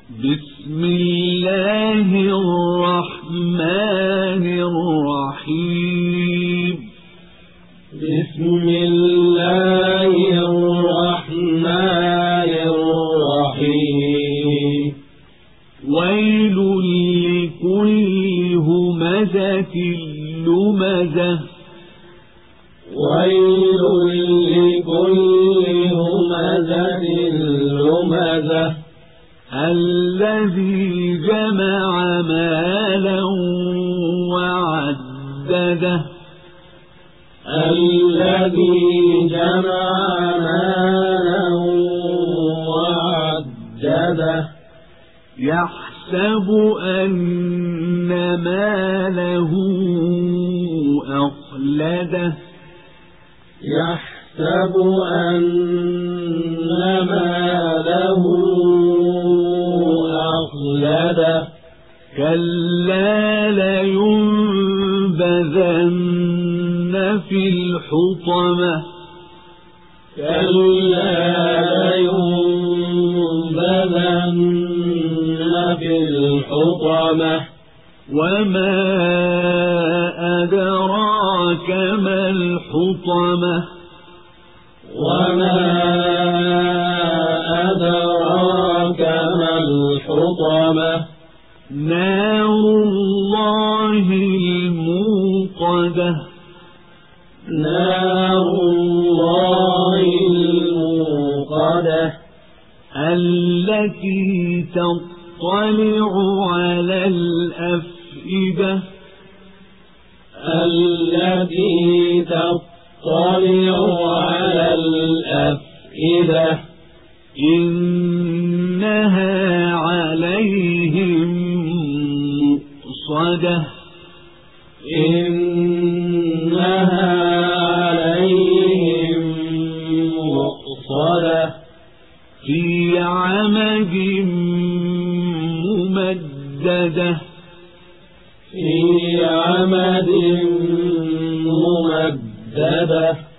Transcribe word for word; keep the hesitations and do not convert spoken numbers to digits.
بسم الله الرحمن الرحيم بسم الله الرحمن الرحيم ويل لكل همزة لمزة ويل لكل همزة لمزة الذي جمع مالا وعدده الذي جمع مالا وعدده يحسب أن ماله أخلده يحسب أن ماله أخلده كلا لينبذن في الحطمة كلا لينبذن في الحطمة وما أدراك ما الحطمة وما أدراك ما الحطمة نار الله الموقدة نار الله الموقدة التي تطلع على الأفئدة التي تطلع على الأفئدة إنها عليهم مؤصدة إنها عليهم مؤصدة في عمد ممددة في عمد ممددة